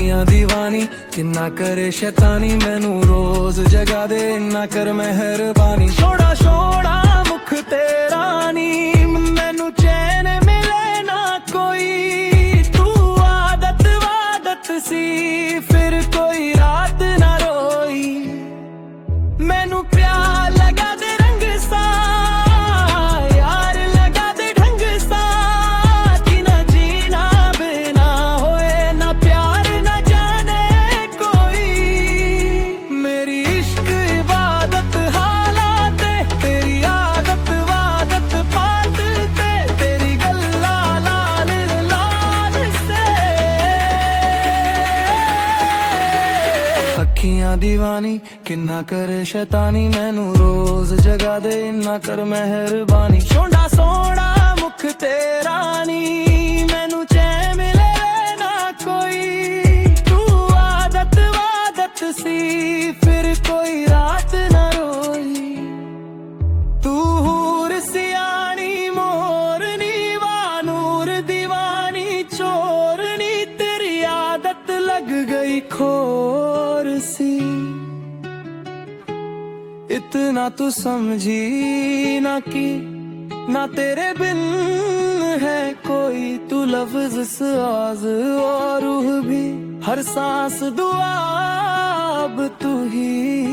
ਅੱਖੀਆਂ ਦੀਵਾਨੀ ਕਿੰਨਾ ਕਰੇ ਸ਼ੈਤਾਨੀ, ਮੈਨੂੰ ਰੋਜ਼ ਜਗਾ ਦੇ ਇੰਨਾ ਕਰ ਮਿਹਰਬਾਨੀ। ਛੋੜਾ ਛੋੜਾ ਮੁਖ ਤੇਰਾ ਨੀ, ਮੈਨੂੰ ਚੈਨ ਮਿਲੇ ਨਾ ਕੋਈ। ਤੂੰ ਆਦਤ ਵਾਦਤ ਸੀ ਫਿਰ ਕੋਈ ਰਾਤ ਨਾ ਰੋਈ। ਮੈਨੂੰ ਪਿਆਰ ਲਗਾ ਦੇ ਰੰਗ ਸਾ ਅੱਖੀਆਂ ਦੀਵਾਨੀ ਕਿੰਨਾ ਕਰੇ ਸ਼ੈਤਾਨੀ, ਮੈਨੂੰ ਰੋਜ਼ ਜਗਾ ਦੇ ਇੰਨਾ ਕਰ ਮਿਹਰਬਾਨੀ। ਛੋੜਾ ਸੋਹਣਾ ਮੁਖ ਤੇਰਾ ਨੀ, ਮੈਨੂੰ ਚੈਨ ਮਿਲੇ ਨਾ ਕੋਈ। ਤੂੰ ਆਦਤ ਵਾਦਤ ਸੀ ਫਿਰ ਕੋਈ ਰਾਤ ਨਾ ਰੋਈ। ਤੂੰ ਹੂਰ ਸਿਆਣੀ ਮੋਰਨੀ ਵਾਨੂਰ ਦੀਵਾਨੀ ਚੋਰਨੀ, ਤੇਰੀ ਆਦਤ ਲੱਗ ਗਈ खोर सी। इतना तू समझी ना कि ना तेरे बिन है कोई। तू लफ्ज साज और रूह भी हर सांस दुआ अब तू ही।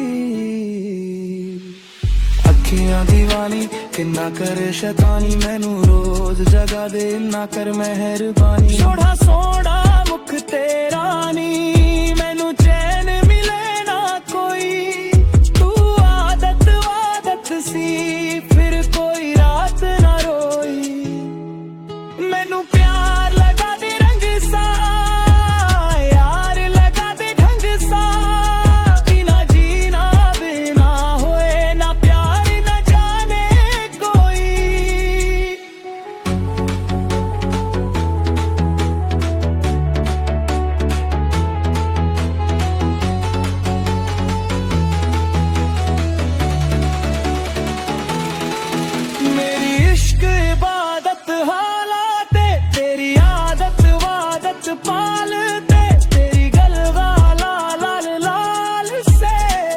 ਅੱਖੀਆਂ ਦੀਵਾਨੀ ਕਿੰਨਾ ਕਰੇ ਸ਼ੈਤਾਨੀ, ਮੈਨੂੰ ਰੋਜ਼ ਜਗਾ ਦੇ ਇੰਨਾ ਕਰ ਮਿਹਰਬਾਨੀ। ਛੋੜਾ ਸੋਹਣਾ ਮੁਖ ਤੇਰਾ ਨੀ, ਮੈਨੂੰ ਚੈਨ ਮਿਲੇ ਨਾ ਕੋਈ। ਤੂੰ ਆਦਤ ਵਾਦਤ ਸੀ ਫਿਰ ਕੋਈ ਰਾਤ ਨਾ ਰੋਈ। ਮੈਨੂੰ ਪਿਆਰ ਲਗਾ ਦੇ ਰੰਗ ਸਾ ਯਾਰ ਲਗਾ ਦੇ ਢੰਗ ਸਾ। ਬਿਨਾ ਜੀਣਾ ਬਿਨਾ ਹੋਏ ਨਾ ਪਿਆਰ ਨਾ ਜਾਣੇ ਕੋਈ। मेरी इश्क इबादत हालाते, तेरी आदत वादत पालते, तेरी गलवा लाल लाल लाल से।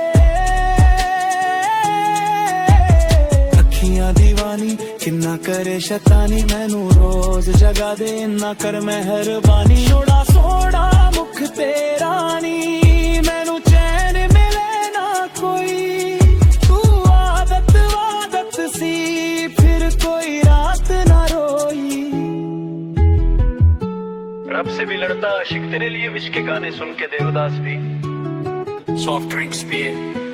ਅੱਖੀਆਂ ਦੀਵਾਨੀ ਕਿੰਨਾ ਕਰੇ ਸ਼ੈਤਾਨੀ, ਮੈਨੂੰ ਰੋਜ਼ ਜਗਾ ਦੇ ਇੰਨਾ ਕਰ ਮਿਹਰਬਾਨੀ। ਛੋੜਾ ਸੋਹਣਾ ਮੁਖ ਤੇਰਾ ਨੀ, ਮੈਨੂੰ ਚੈਨ ਮਿਲੇ ਨਾ ਕੋਈ। ਤੂੰ ਆਦਤ ਵਾਦਤ ਸੀ फिर कोई रात ना रोई। रब से भी लड़ता आशिक तेरे लिए विश के गाने सुन के देवदास भी सॉफ्ट ड्रिंक्स पिए।